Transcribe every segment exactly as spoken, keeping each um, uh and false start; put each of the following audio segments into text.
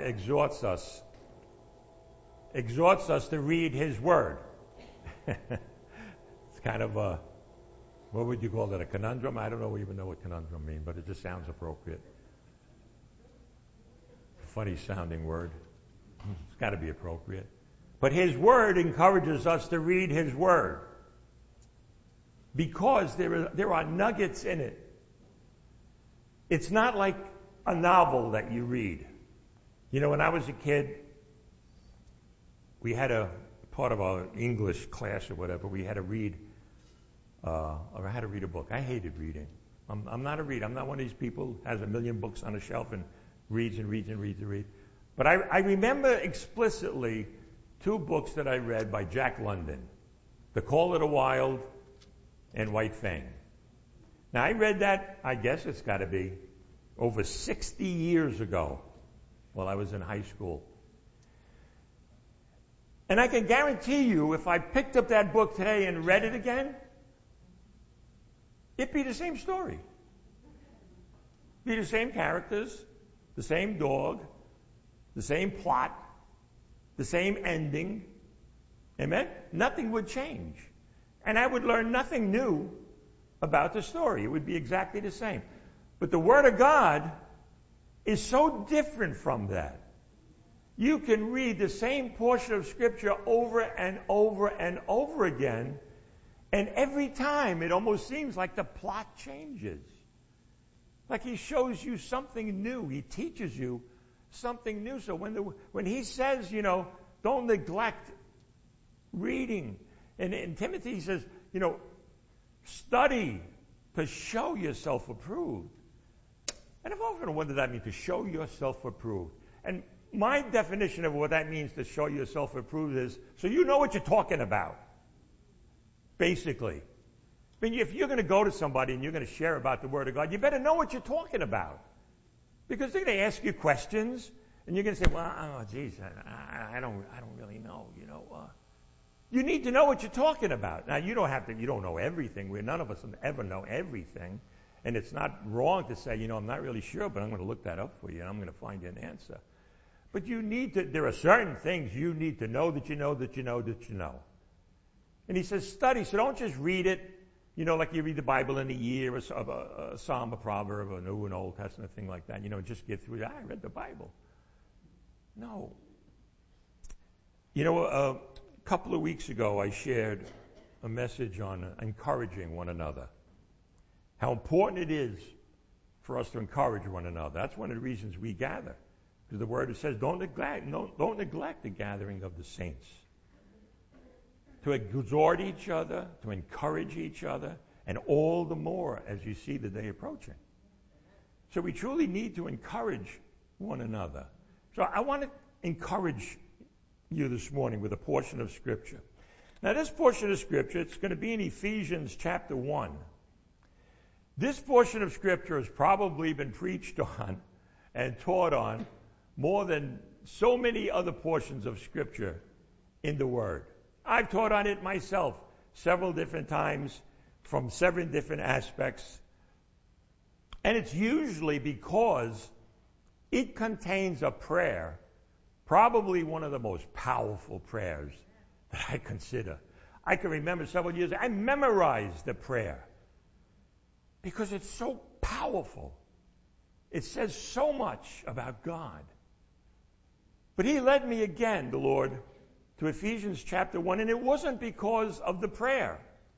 exhorts us, exhorts us to read his word. It's kind of a, what would you call that, a conundrum? I don't know, even know what conundrum means, but it just sounds appropriate. Funny sounding word. It's got to be appropriate. But his word encourages us to read his word because there are, there are nuggets in it. It's not like a novel that you read. You know, when I was a kid, we had a part of our English class or whatever, we had to read, uh, or I had to read a book. I hated reading. I'm, I'm not a reader. I'm not one of these people who has a million books on a shelf and reads and reads and reads and reads. But I, I remember explicitly two books that I read by Jack London, The Call of the Wild and White Fang. Now, I read that, I guess it's got to be, over sixty years ago while I was in high school. And I can guarantee you, if I picked up that book today and read it again, it'd be the same story. Be the same characters, the same dog, the same plot, the same ending. Amen? Nothing would change. And I would learn nothing new about the story. It would be exactly the same. But the Word of God is so different from that. You can read the same portion of Scripture over and over and over again, and every time it almost seems like the plot changes. Like he shows you something new. He teaches you something new. So when the, when he says, you know, don't neglect reading, and in Timothy he says, you know, study to show yourself approved. And I've often wondered what that means, to show yourself approved. And my definition of what that means, to show yourself approved, is so you know what you're talking about, basically. I mean, if you're going to go to somebody and you're going to share about the Word of God, you better know what you're talking about. Because they're going to ask you questions, and you're going to say, well, oh, geez, I, I, don't, I don't really know, you know. Uh, you need to know what you're talking about. Now, you don't have to, you don't know everything. We're, none of us ever know everything. And it's not wrong to say, you know, I'm not really sure, but I'm going to look that up for you, and I'm going to find you an answer. But you need to, there are certain things you need to know that you know that you know that you know. And he says, study. So don't just read it, you know, like you read the Bible in a year, a, a, a Psalm, a proverb, a New and Old Testament, thing like that. You know, just get through it. I read the Bible. No. You know, a couple of weeks ago, I shared a message on encouraging one another. How important it is for us to encourage one another. That's one of the reasons we gather. Because the Word says, don't neglect, don't, don't neglect the gathering of the saints. To exhort each other, to encourage each other, and all the more as you see the day approaching. So we truly need to encourage one another. So I want to encourage you this morning with a portion of Scripture. Now this portion of Scripture, it's going to be in Ephesians chapter one. This portion of Scripture has probably been preached on and taught on more than so many other portions of Scripture in the Word. I've taught on it myself several different times from several different aspects. And it's usually because it contains a prayer, probably one of the most powerful prayers that I consider. I can remember several years, I memorized the prayer because it's so powerful. It says so much about God. But he led me again, the Lord, to Ephesians chapter one, and it wasn't because of the prayer.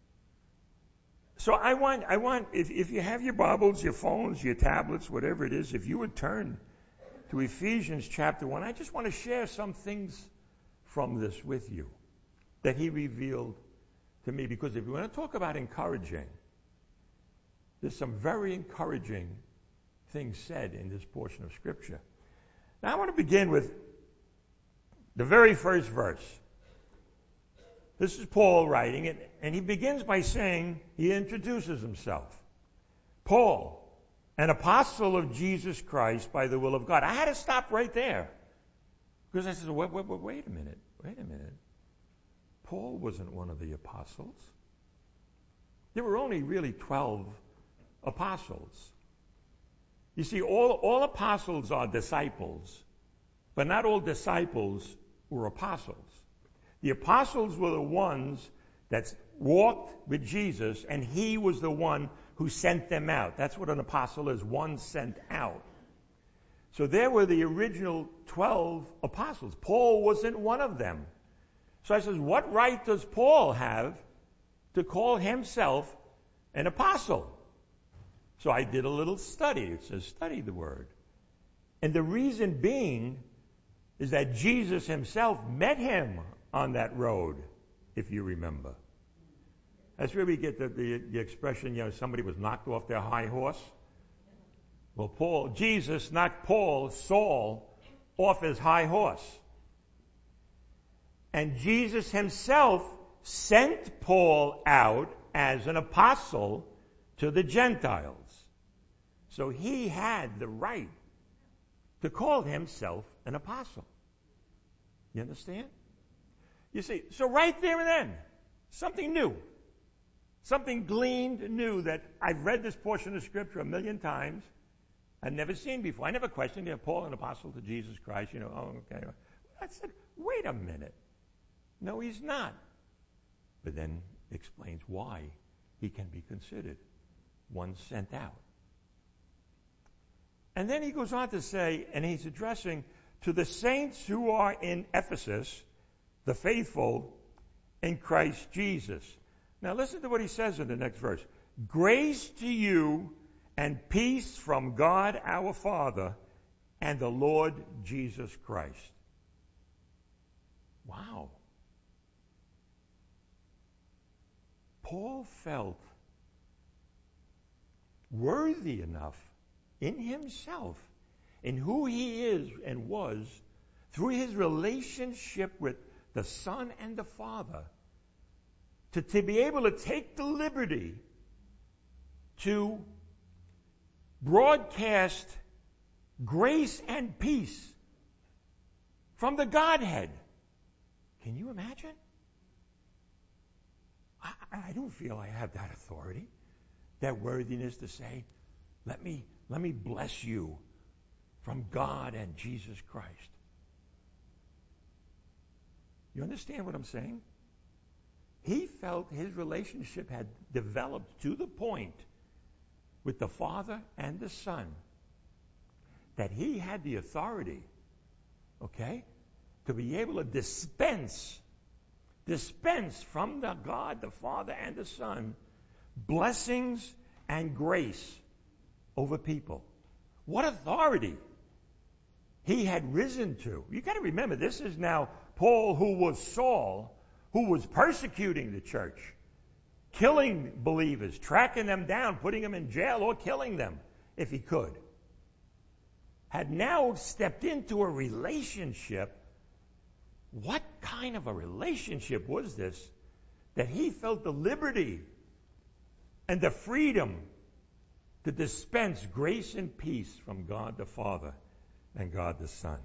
So I want, I want, if, if you have your Bibles, your phones, your tablets, whatever it is, if you would turn to Ephesians chapter one, I just want to share some things from this with you that he revealed to me. Because if you want to talk about encouraging, there's some very encouraging things said in this portion of Scripture. Now I want to begin with the very first verse. This is Paul writing it, and he begins by saying, he introduces himself. Paul, an apostle of Jesus Christ by the will of God. I had to stop right there. Because I said, wait, wait, wait, wait a minute, wait a minute. Paul wasn't one of the apostles. There were only really twelve apostles. You see, all, all apostles are disciples But not all disciples were apostles. The apostles were the ones that walked with Jesus, and he was the one who sent them out. That's what an apostle is, one sent out. So there were the original twelve apostles. Paul wasn't one of them. So I says, what right does Paul have to call himself an apostle? So I did a little study. It says, study the word. And the reason being is that Jesus himself met him on that road, if you remember. That's where we get the, the, the expression, you know, somebody was knocked off their high horse. Well, Paul, Jesus knocked Paul, Saul, off his high horse. And Jesus himself sent Paul out as an apostle to the Gentiles. So he had the right to call himself an apostle. You understand? You see, so right there and then, something new. Something gleaned new that I've read this portion of Scripture a million times. I've never seen before. I never questioned, you know, Paul, an apostle to Jesus Christ, you know, oh, okay. I said, wait a minute. No, he's not. But then explains why he can be considered one sent out. And then he goes on to say, and he's addressing to the saints who are in Ephesus, the faithful in Christ Jesus. Now listen to what he says in the next verse. Grace to you and peace from God our Father and the Lord Jesus Christ. Wow. Paul felt worthy enough in himself, in who he is and was, through his relationship with the Son and the Father, to, to be able to take the liberty to broadcast grace and peace from the Godhead. Can you imagine? I, I don't feel I have that authority, that worthiness to say, let me, let me bless you from God and Jesus Christ. You understand what I'm saying? He felt his relationship had developed to the point with the Father and the Son that he had the authority, okay, to be able to dispense, dispense from the God, the Father and the Son, blessings and grace over people. What authority he had risen to. You got to remember, this is now Paul, who was Saul, who was persecuting the church, killing believers, tracking them down, putting them in jail, or killing them if he could, had now stepped into a relationship. What kind of a relationship was this that he felt the liberty and the freedom to dispense grace and peace from God the Father and God the Son?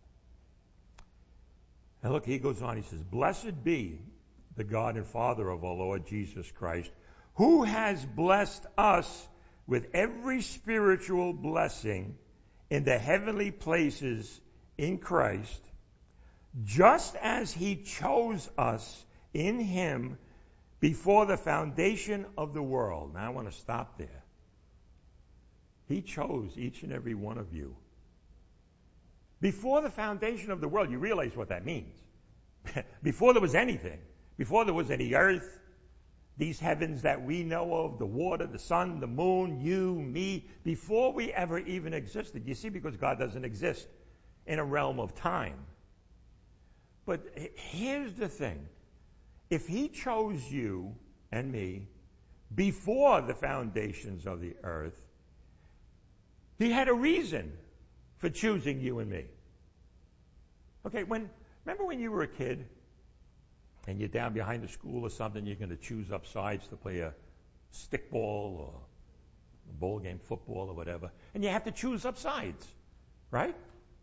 And look, he goes on, he says, blessed be the God and Father of our Lord Jesus Christ, who has blessed us with every spiritual blessing in the heavenly places in Christ, just as he chose us in him before the foundation of the world. Now I want to stop there. He chose each and every one of you. Before the foundation of the world, you realize what that means. Before there was anything, before there was any earth, these heavens that we know of, the water, the sun, the moon, you, me, before we ever even existed. You see, because God doesn't exist in a realm of time. But here's the thing. If he chose you and me before the foundations of the earth, he had a reason for choosing you and me. Okay, when remember when you were a kid and you're down behind the school or something, you're going to choose up sides to play a stickball or a bowl game, football or whatever, and you have to choose up sides, right?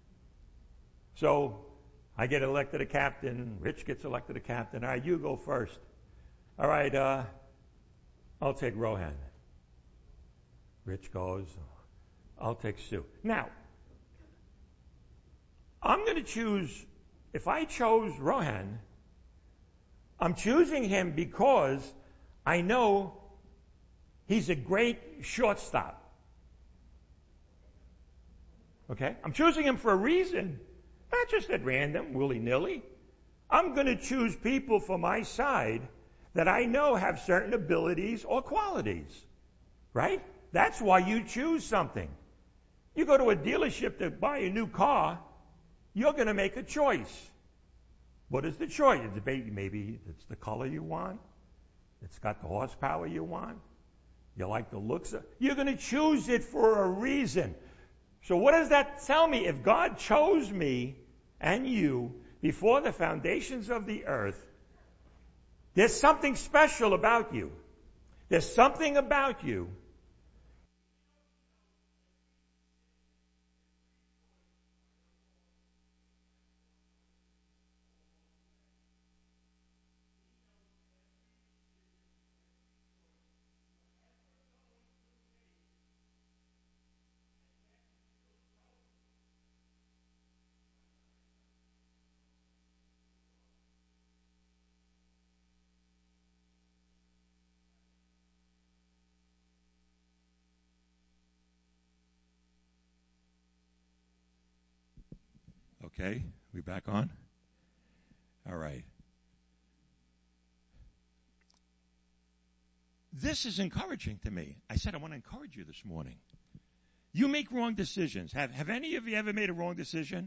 So I get elected a captain, Rich gets elected a captain. All right, you go first. All right, uh, I'll take Rohan. Rich goes, I'll take Sue. Now, I'm going to choose, if I chose Rohan, I'm choosing him because I know he's a great shortstop. Okay? I'm choosing him for a reason, not just at random, willy-nilly. I'm going to choose people for my side that I know have certain abilities or qualities. Right? That's why you choose something. You go to a dealership to buy a new car, you're going to make a choice. What is the choice? Maybe it's the color you want. It's got the horsepower you want. You like the looks of. You're going to choose it for a reason. So what does that tell me? If God chose me and you before the foundations of the earth, there's something special about you. There's something about you. Okay, we back on? All right. This is encouraging to me. I said I want to encourage you this morning. You make wrong decisions. Have have any of you ever made a wrong decision?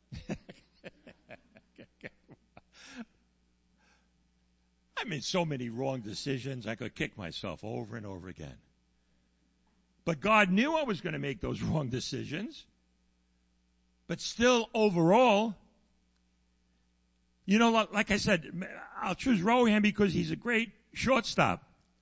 I made so many wrong decisions, I could kick myself over and over again. But God knew I was going to make those wrong decisions. But still, overall, you know, like I said, I'll choose Rohan because he's a great shortstop.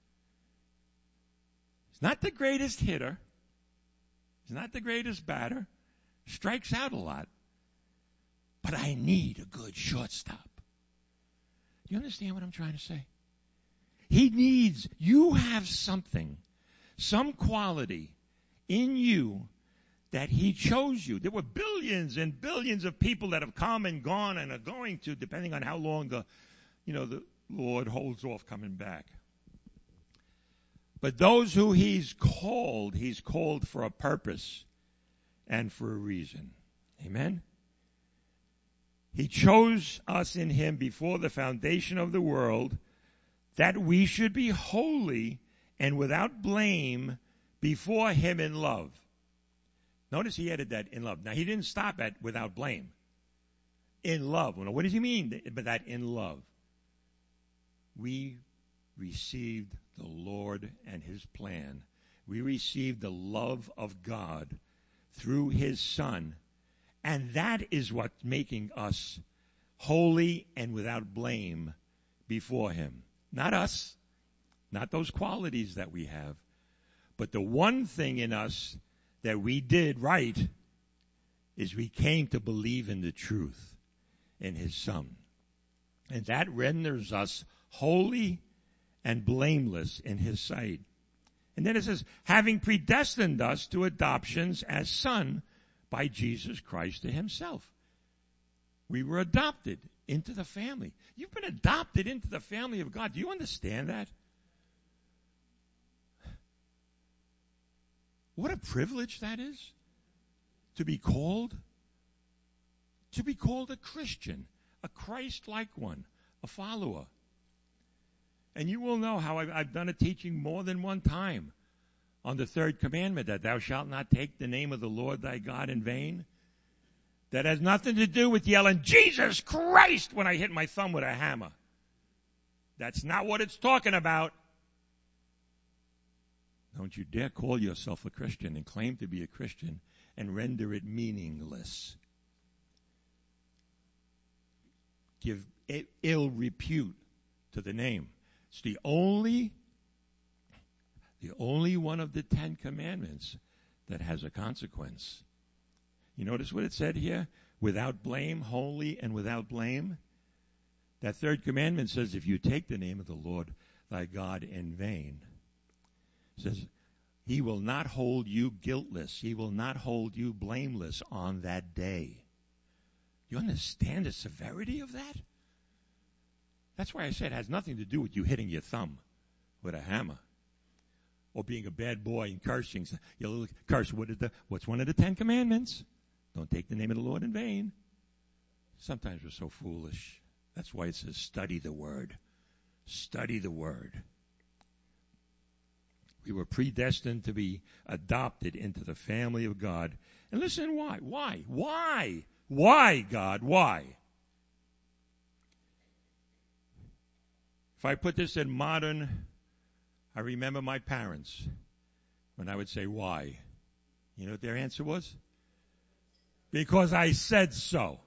He's not the greatest hitter. He's not the greatest batter. Strikes out a lot. But I need a good shortstop. Do you understand what I'm trying to say? He needs, you have something, some quality in you that he chose you. There were billions and billions of people that have come and gone and are going to, depending on how long the, you know, the Lord holds off coming back. But those who he's called, he's called for a purpose and for a reason. Amen? He chose us in him before the foundation of the world that we should be holy and without blame before him in love. Notice he added that in love. Now, he didn't stop at without blame. In love. What does he mean by that in love? We received the Lord and his plan. We received the love of God through his Son. And that is what's making us holy and without blame before him. Not us, not those qualities that we have, but the one thing in us that we did right is we came to believe in the truth in his Son. And that renders us holy and blameless in his sight. And then it says, having predestined us to adoptions as son by Jesus Christ to himself. We were adopted into the family. You've been adopted into the family of God. Do you understand that? What a privilege that is to be called, to be called a Christian, a Christ-like one, a follower. And you will know how I've, I've done a teaching more than one time on the third commandment, that thou shalt not take the name of the Lord thy God in vain. That has nothing to do with yelling, Jesus Christ, when I hit my thumb with a hammer. That's not what it's talking about. Don't you dare call yourself a Christian and claim to be a Christian and render it meaningless. Give ill repute to the name. It's the only, the only one of the Ten Commandments that has a consequence. You notice what it said here? Without blame, holy and without blame. That third commandment says, if you take the name of the Lord thy God in vain, it says, he will not hold you guiltless. He will not hold you blameless on that day. You understand the severity of that? That's why I said it has nothing to do with you hitting your thumb with a hammer or being a bad boy and cursing. You'll curse. What is the, what's one of the Ten Commandments? Don't take the name of the Lord in vain. Sometimes we're so foolish. That's why it says study the Word. Study the Word. We were predestined to be adopted into the family of God. And listen, why? Why? Why? Why, God? Why? If I put this in modern, I remember my parents when I would say, why? You know what their answer was? Because I said so.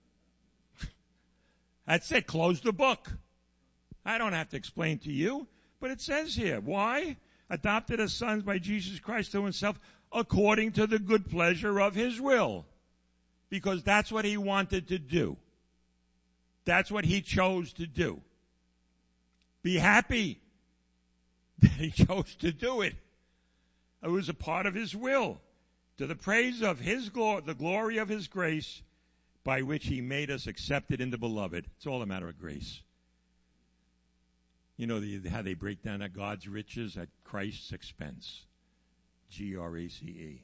That's it. Close the book. I don't have to explain to you, but it says here, why? Adopted as sons by Jesus Christ to himself according to the good pleasure of his will. Because that's what he wanted to do. That's what he chose to do. Be happy that he chose to do it. It was a part of his will, to the praise of his glory, the glory of his grace, by which he made us accepted in the beloved. It's all a matter of grace. You know the, how they break down that God's riches at Christ's expense. G R A C E.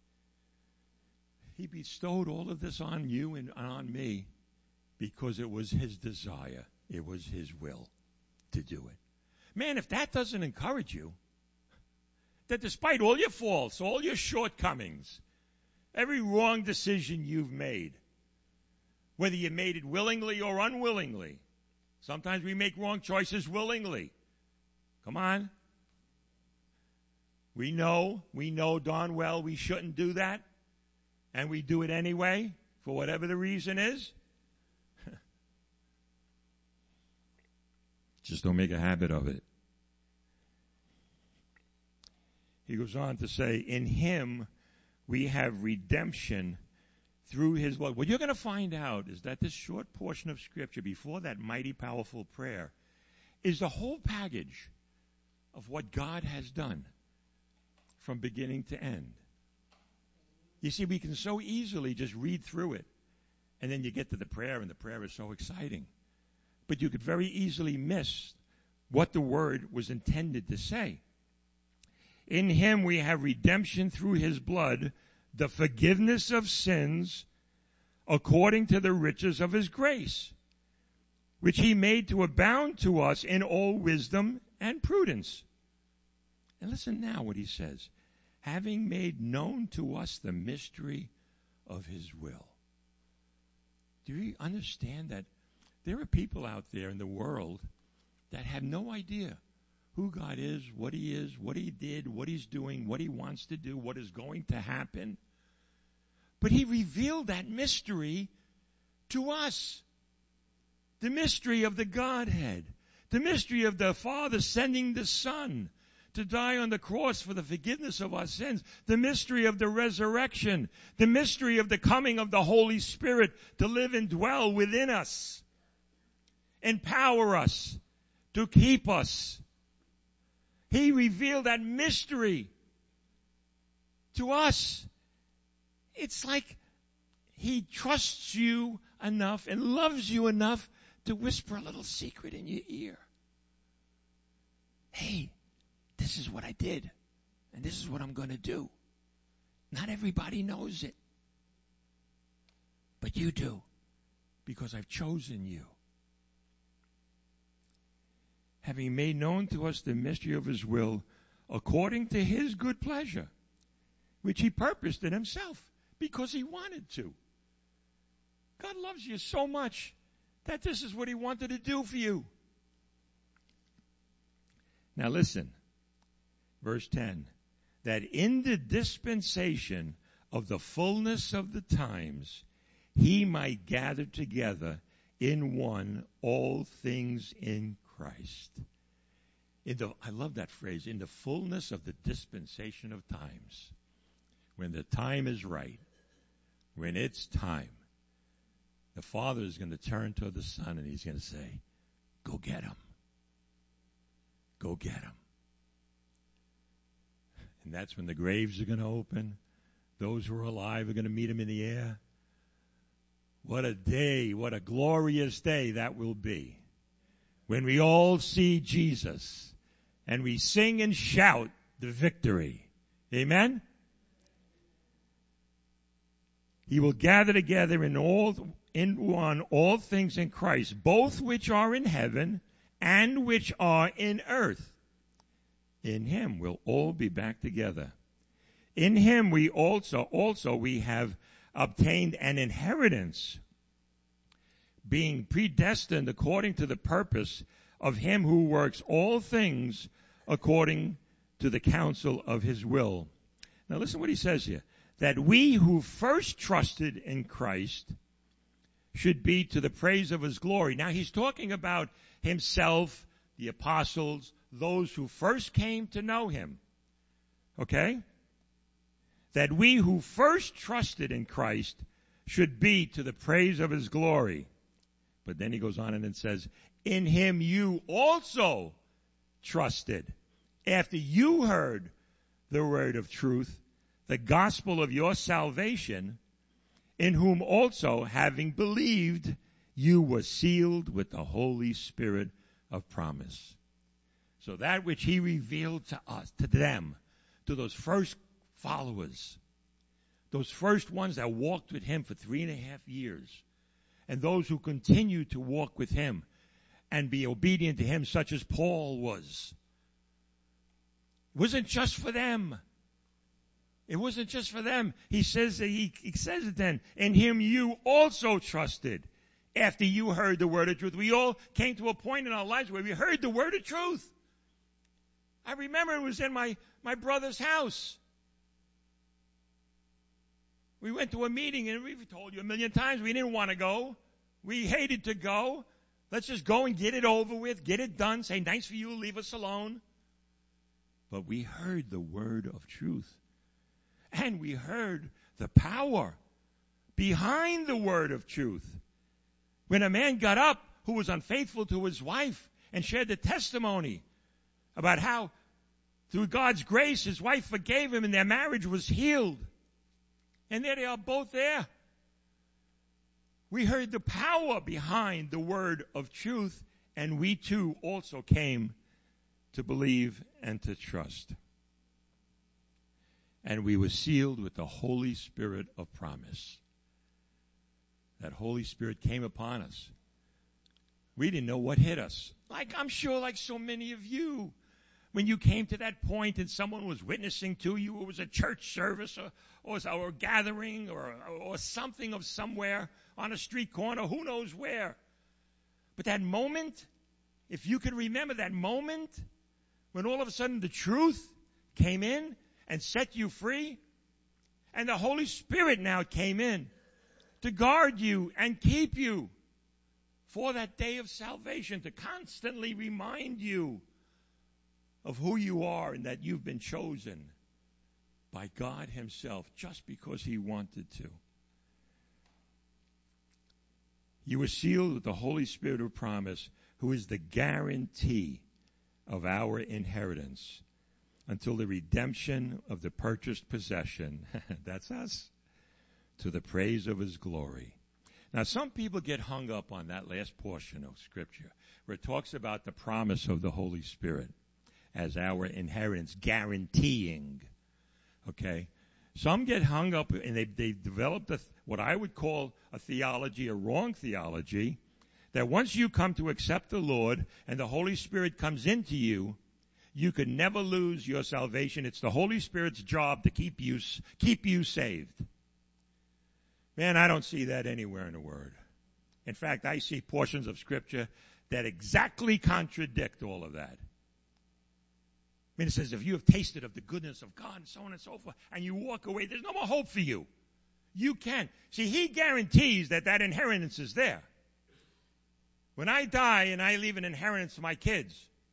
He bestowed all of this on you and on me because it was his desire. It was his will to do it. Man, if that doesn't encourage you, that despite all your faults, all your shortcomings, every wrong decision you've made, whether you made it willingly or unwillingly, sometimes we make wrong choices willingly. Come on. We know, we know darn well we shouldn't do that, and we do it anyway, for whatever the reason is. Just don't make a habit of it. He goes on to say, in him we have redemption through his blood. What you're going to find out is that this short portion of Scripture, before that mighty, powerful prayer, is the whole package of what God has done from beginning to end. You see, we can so easily just read through it, and then you get to the prayer, and the prayer is so exciting. But you could very easily miss what the word was intended to say. In him we have redemption through his blood, the forgiveness of sins, according to the riches of his grace, which he made to abound to us in all wisdom and prudence. And listen now what he says. Having made known to us the mystery of his will. Do you understand that there are people out there in the world that have no idea who God is, what he is, what he did, what he's doing, what he wants to do, what is going to happen. But he revealed that mystery to us. The mystery of the Godhead. The mystery of the Father sending the Son to die on the cross for the forgiveness of our sins. The mystery of the resurrection. The mystery of the coming of the Holy Spirit to live and dwell within us. Empower us to keep us. He revealed that mystery to us. It's like he trusts you enough and loves you enough to whisper a little secret in your ear. Hey, this is what I did, and this is what I'm going to do. Not everybody knows it, but you do, because I've chosen you. Having made known to us the mystery of his will, according to his good pleasure, which he purposed in himself, because he wanted to. God loves you so much that this is what he wanted to do for you. Now listen, verse ten, that in the dispensation of the fullness of the times, he might gather together in one all things in Christ. In the, I love that phrase, in the fullness of the dispensation of times. When the time is right, when it's time, the Father is going to turn to the Son and he's going to say, go get him. Go get him. And that's when the graves are going to open. Those who are alive are going to meet him in the air. What a day, what a glorious day that will be when we all see Jesus and we sing and shout the victory. Amen? He will gather together in all in one all things in Christ, both which are in heaven and which are in earth. In him we'll all be back together. In him we also also we have obtained an inheritance, being predestined according to the purpose of him who works all things according to the counsel of his will. Now listen what he says here. That we who first trusted in Christ should be to the praise of his glory. Now he's talking about himself, the apostles, those who first came to know him. Okay? That we who first trusted in Christ should be to the praise of his glory. But then he goes on and it says, in him you also trusted, after you heard the word of truth, the gospel of your salvation, in whom also, having believed, you were sealed with the Holy Spirit of promise. So that which he revealed to us, to them, to those first followers, those first ones that walked with him for three and a half years, and those who continue to walk with him and be obedient to him, such as Paul was, wasn't just for them. It wasn't just for them. He says that he, he says it then. In him you also trusted after you heard the word of truth. We all came to a point in our lives where we heard the word of truth. I remember it was in my, my brother's house. We went to a meeting and we've told you a million times we didn't want to go. We hated to go. Let's just go and get it over with, get it done, say nice for you, leave us alone. But we heard the word of truth. And we heard the power behind the word of truth. When a man got up who was unfaithful to his wife and shared the testimony about how through God's grace his wife forgave him and their marriage was healed. And there they are both there. We heard the power behind the word of truth, and we too also came to believe and to trust. And we were sealed with the Holy Spirit of promise. That Holy Spirit came upon us. We didn't know what hit us. Like, I'm sure like so many of you, when you came to that point and someone was witnessing to you, it was a church service or, or, or a gathering or, or something of somewhere on a street corner, who knows where. But that moment, if you could remember that moment when all of a sudden the truth came in and set you free, and the Holy Spirit now came in to guard you and keep you for that day of salvation, to constantly remind you of who you are and that you've been chosen by God himself just because he wanted to. You were sealed with the Holy Spirit of promise, who is the guarantee of our inheritance until the redemption of the purchased possession, that's us, to the praise of his glory. Now, some people get hung up on that last portion of Scripture where it talks about the promise of the Holy Spirit as our inheritance, guaranteeing, okay? Some get hung up and they, they developed a, what I would call a theology, a wrong theology, that once you come to accept the Lord and the Holy Spirit comes into you, you could never lose your salvation. It's the Holy Spirit's job to keep you, keep you saved. Man, I don't see that anywhere in the Word. In fact, I see portions of Scripture that exactly contradict all of that. I mean, it says, if you have tasted of the goodness of God and so on and so forth, and you walk away, there's no more hope for you. You can. See, he guarantees that that inheritance is there. When I die and I leave an inheritance to my kids,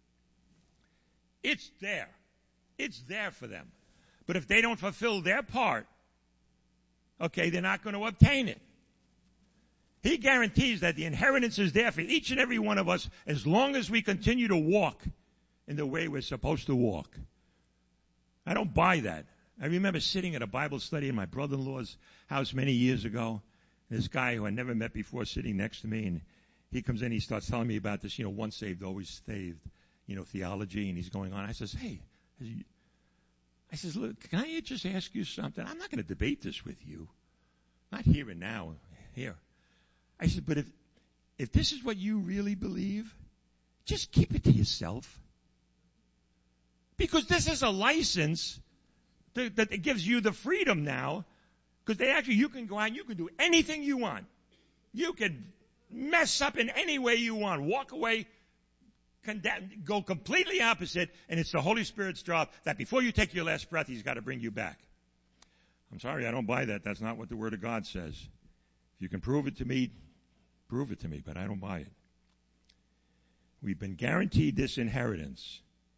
it's there. It's there for them. But if they don't fulfill their part, okay, they're not going to obtain it. He guarantees that the inheritance is there for each and every one of us as long as we continue to walk in the way we're supposed to walk. I don't buy that. I remember sitting at a Bible study in my brother-in-law's house many years ago, This guy who I never met before sitting next to me, and he comes in, he starts telling me about this, you know, once saved, always saved, you know, theology, and he's going on. I says, hey, I says, look, can I just ask you something? I'm not going to debate this with you. Not here and now, here. I said, but if if this is what you really believe, just keep it to yourself. Because this is a license that, that it gives you the freedom now. Because they actually, you can go out and you can do anything you want. You can mess up in any way you want. Walk away, condemn, go completely opposite, and it's the Holy Spirit's job that before you take your last breath, He's got to bring you back. I'm sorry, I don't buy that. That's not what the Word of God says. If you can prove it to me, prove it to me, but I don't buy it. We've been guaranteed this inheritance.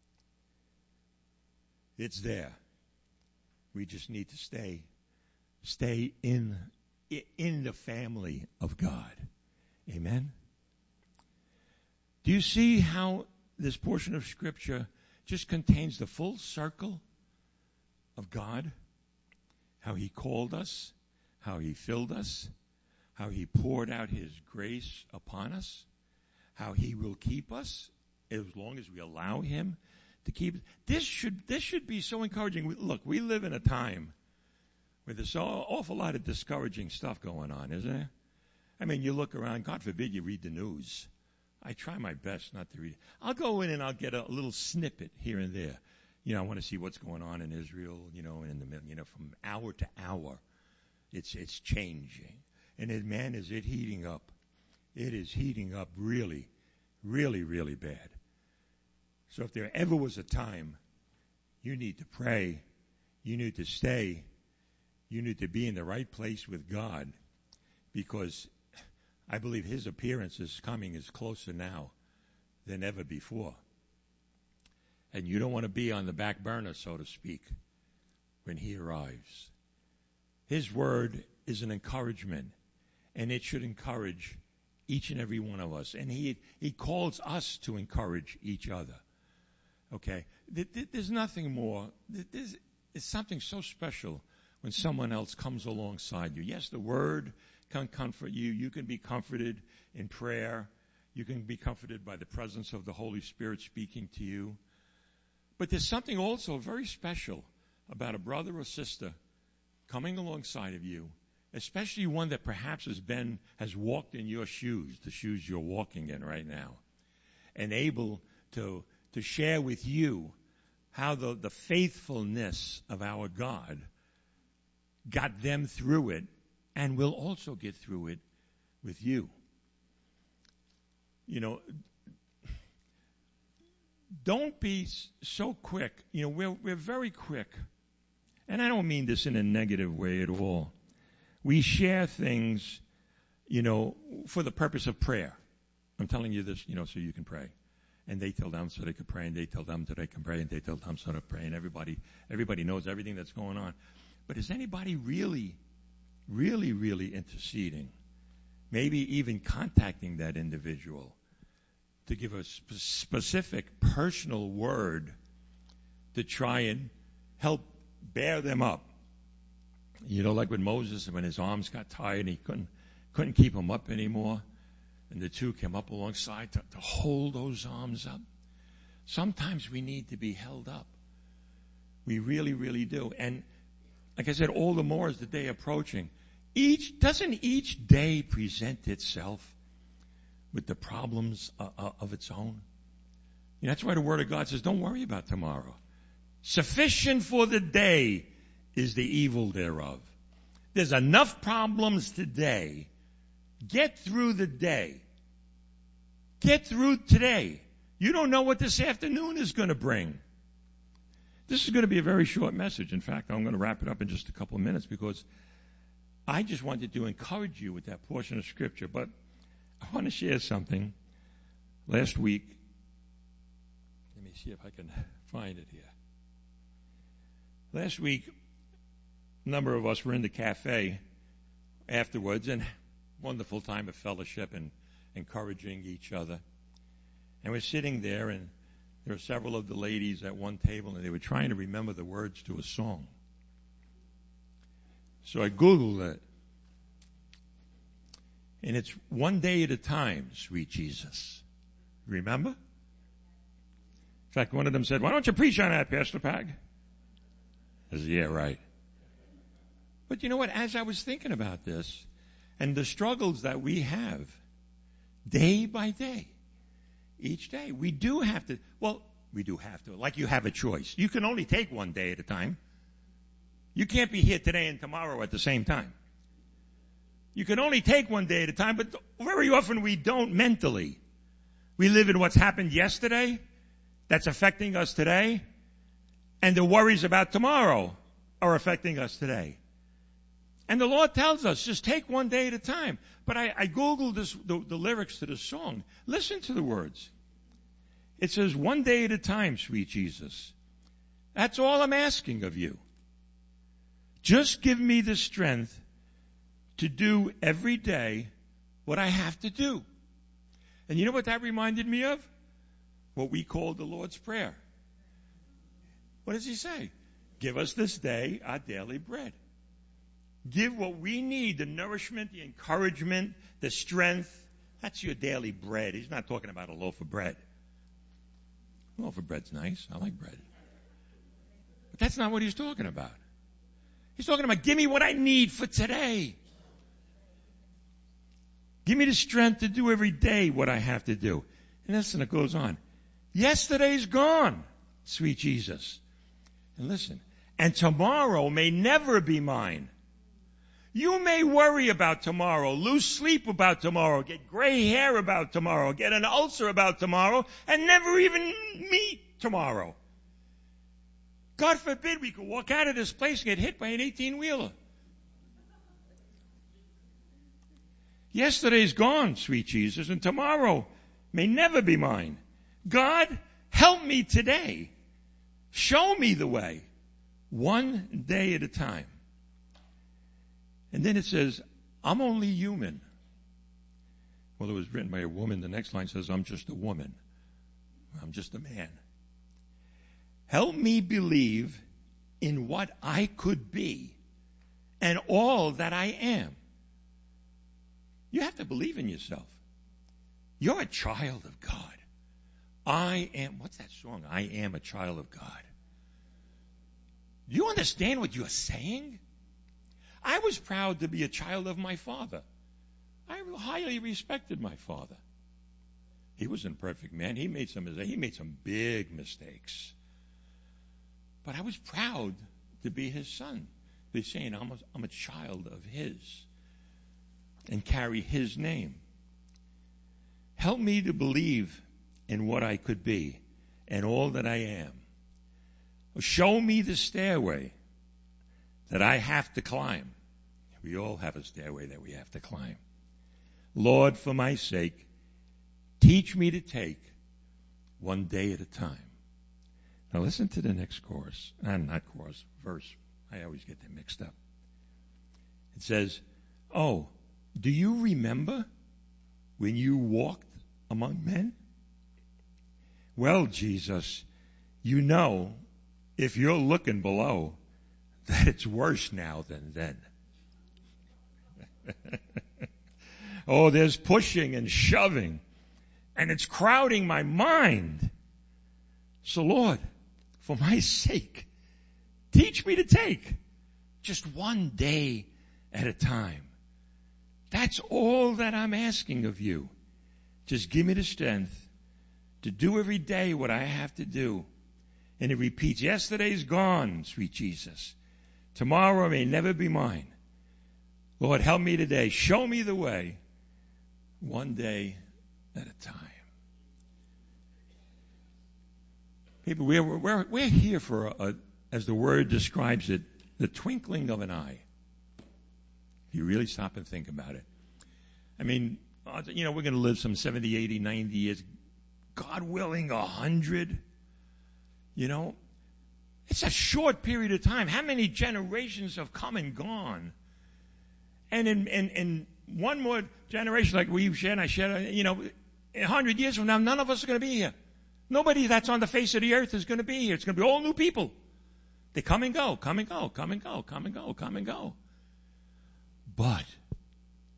It's there. We just need to stay, stay in, in the family of God. Amen? Do you see how this portion of Scripture just contains the full circle of God? How He called us, how He filled us, how He poured out His grace upon us, how He will keep us as long as we allow Him to keep. This should this should be so encouraging. We, look, we live in a time where there's an awful lot of discouraging stuff going on, isn't there? I mean, you look around, God forbid you read the news. I try my best not to read it. I'll go in and I'll get a little snippet here and there. You know, I want to see what's going on in Israel, you know, in the middle, you know, from hour to hour. It's it's changing. And it, man, is it heating up. It is heating up really, really, really bad. So if there ever was a time you need to pray, you need to stay, you need to be in the right place with God, because I believe His appearance is coming is closer now than ever before. And you don't want to be on the back burner, so to speak, when He arrives. His word is an encouragement, and it should encourage each and every one of us. And He He calls us to encourage each other. Okay? There's nothing more. There's, it's something so special when someone else comes alongside you. Yes, the word can comfort you. You can be comforted in prayer. You can be comforted by the presence of the Holy Spirit speaking to you. But there's something also very special about a brother or sister coming alongside of you, especially one that perhaps has been, has walked in your shoes, the shoes you're walking in right now, and able to, to share with you how the, the faithfulness of our God got them through it and will also get through it with you. You know, don't be so quick. You know, we're, we're very quick. And I don't mean this in a negative way at all. We share things, you know, for the purpose of prayer. I'm telling you this, you know, so you can pray. And they tell them so they can pray, and they tell them so they can pray, and they tell them so they can pray, and everybody, everybody knows everything that's going on. But is anybody really, really, really interceding? Maybe even contacting that individual to give a sp- specific personal word to try and help bear them up. You know, like with Moses, when his arms got tired and he couldn't couldn't keep them up anymore, and the two came up alongside to, to hold those arms up. Sometimes we need to be held up. We really, really do. And like I said, all the more as the day approaching. Each doesn't each day present itself with the problems uh, of its own? You know, that's why the Word of God says, don't worry about tomorrow. Sufficient for the day is the evil thereof. There's enough problems today. Get through the day. Get through today. You don't know what this afternoon is going to bring. This is going to be a very short message. In fact, I'm going to wrap it up in just a couple of minutes because I just wanted to encourage you with that portion of Scripture. But I want to share something. Last week, let me see if I can find it here. Last week, a number of us were in the cafe afterwards, and wonderful time of fellowship and encouraging each other. And we're sitting there, and there were several of the ladies at one table, and they were trying to remember the words to a song. So I Googled it. And it's one day at a time, sweet Jesus. Remember? In fact, one of them said, why don't you preach on that, Pastor Pag? I said, yeah, right. But you know what? As I was thinking about this and the struggles that we have day by day, each day, we do have to, well, we do have to, like you have a choice. You can only take one day at a time. You can't be here today and tomorrow at the same time. You can only take one day at a time, but very often we don't mentally. We live in what's happened yesterday that's affecting us today, and the worries about tomorrow are affecting us today. And the Lord tells us, just take one day at a time. But I, I Googled this, the, the lyrics to the song. Listen to the words. It says, one day at a time, sweet Jesus. That's all I'm asking of you. Just give me the strength to do every day what I have to do. And you know what that reminded me of? What we call the Lord's Prayer. What does he say? Give us this day our daily bread. Give what we need, the nourishment, the encouragement, the strength. That's your daily bread. He's not talking about a loaf of bread. A loaf of bread's nice. I like bread. But that's not what he's talking about. He's talking about, give me what I need for today. Give me the strength to do every day what I have to do. And listen, it goes on. Yesterday's gone, sweet Jesus. And listen, and tomorrow may never be mine. You may worry about tomorrow, lose sleep about tomorrow, get gray hair about tomorrow, get an ulcer about tomorrow, and never even meet tomorrow. God forbid we could walk out of this place and get hit by an eighteen-wheeler. Yesterday's gone, sweet Jesus, and tomorrow may never be mine. God, help me today. Show me the way, one day at a time. And then it says, I'm only human. Well, it was written by a woman. The next line says, I'm just a woman. I'm just a man. Help me believe in what I could be and all that I am. You have to believe in yourself. You're a child of God. I am, what's that song? I am a child of God. Do you understand what you're saying? I was proud to be a child of my father. I highly respected my father. He was a perfect man. He made some, he made some big mistakes. But I was proud to be his son. They're saying I'm a, I'm a child of his and carry his name. Help me to believe in what I could be and all that I am. Show me the stairway that I have to climb. We all have a stairway that we have to climb. Lord, for my sake, teach me to take one day at a time. Now listen to the next chorus. Uh, not chorus, verse. I always get them mixed up. It says, oh, do you remember when you walked among men? Well, Jesus, you know, if you're looking below, that it's worse now than then. Oh, there's pushing and shoving, and it's crowding my mind. So, Lord, for my sake, teach me to take just one day at a time. That's all that I'm asking of you. Just give me the strength to do every day what I have to do. And it repeats, yesterday's gone, sweet Jesus. Tomorrow may never be mine. Lord, help me today. Show me the way, one day at a time. People, we're, we're, we're here for, a, a, as the word describes it, the twinkling of an eye. If you really stop and think about it. I mean, you know, we're going to live some seventy, eighty, ninety years. God willing, a hundred. You know, it's a short period of time. How many generations have come and gone? And in, in, in one more generation, like we shared, I shared, you know, a hundred years from now, none of us are going to be here. Nobody that's on the face of the earth is going to be here. It's going to be all new people. They come and go, come and go, come and go, come and go, come and go. But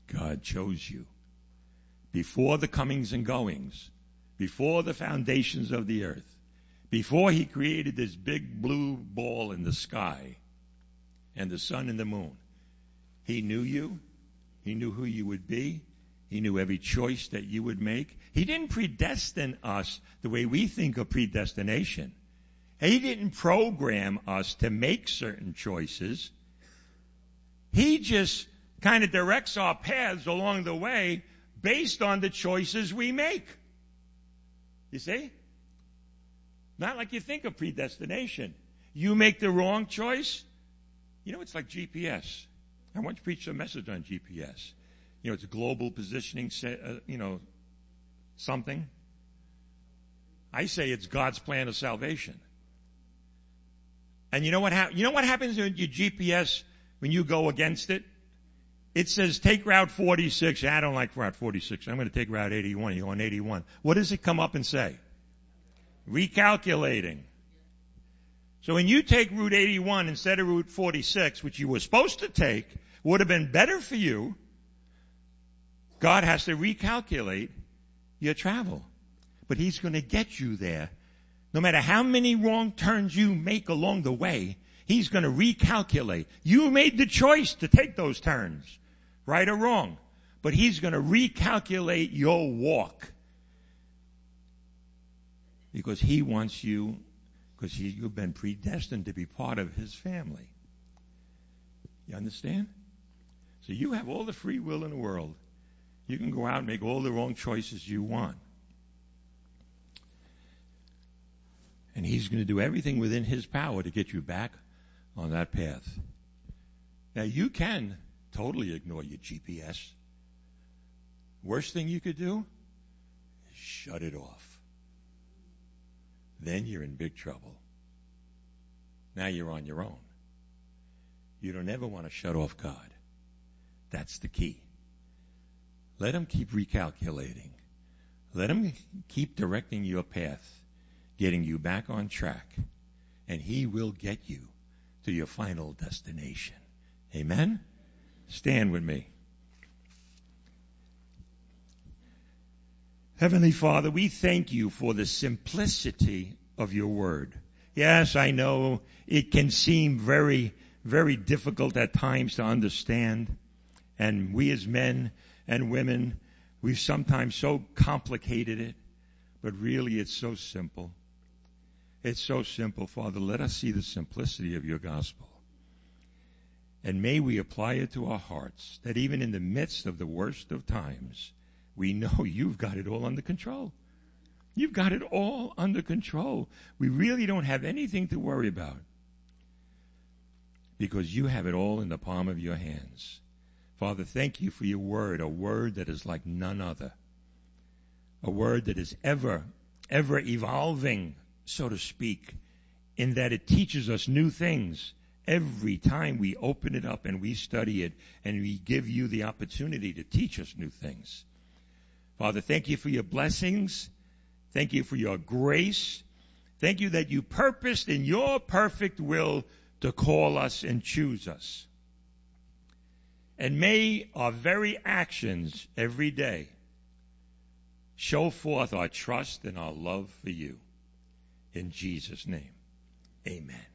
God chose you. Before the comings and goings, before the foundations of the earth, before he created this big blue ball in the sky and the sun and the moon, he knew you. He knew who you would be. He knew every choice that you would make. He didn't predestine us the way we think of predestination. He didn't program us to make certain choices. He just kind of directs our paths along the way based on the choices we make. You see? Not like you think of predestination. You make the wrong choice. You know, it's like G P S. I once preached a message on G P S. You know, it's a global positioning, uh, you know, something. I say it's God's plan of salvation. And you know what hap- you know what happens with your G P S when you go against it? It says take Route forty-six. I don't like Route forty-six. I'm going to take Route eighty-one. You go on eighty-one. What does it come up and say? Recalculating. So when you take Route eighty-one instead of Route forty-six, which you were supposed to take, would have been better for you, God has to recalculate your travel. But he's going to get you there. No matter how many wrong turns you make along the way, he's going to recalculate. You made the choice to take those turns, right or wrong. But he's going to recalculate your walk. Because he wants you, because he, you've been predestined to be part of his family. You understand? So you have all the free will in the world. You can go out and make all the wrong choices you want. And he's going to do everything within his power to get you back on that path. Now, you can totally ignore your G P S. Worst thing you could do is shut it off. Then you're in big trouble. Now you're on your own. You don't ever want to shut off God. That's the key. Let him keep recalculating. Let him keep directing your path, getting you back on track, and he will get you to your final destination. Amen? Stand with me. Heavenly Father, we thank you for the simplicity of your word. Yes, I know it can seem very, very difficult at times to understand, and we as men and women, we've sometimes so complicated it, but really it's so simple. It's so simple, Father. Let us see the simplicity of your gospel. And may we apply it to our hearts, that even in the midst of the worst of times, we know you've got it all under control. You've got it all under control. We really don't have anything to worry about, because you have it all in the palm of your hands. Father, thank you for your word, a word that is like none other, a word that is ever, ever evolving, so to speak, in that it teaches us new things every time we open it up and we study it and we give you the opportunity to teach us new things. Father, thank you for your blessings. Thank you for your grace. Thank you that you purposed in your perfect will to call us and choose us. And may our very actions every day show forth our trust and our love for you. In Jesus' name, amen.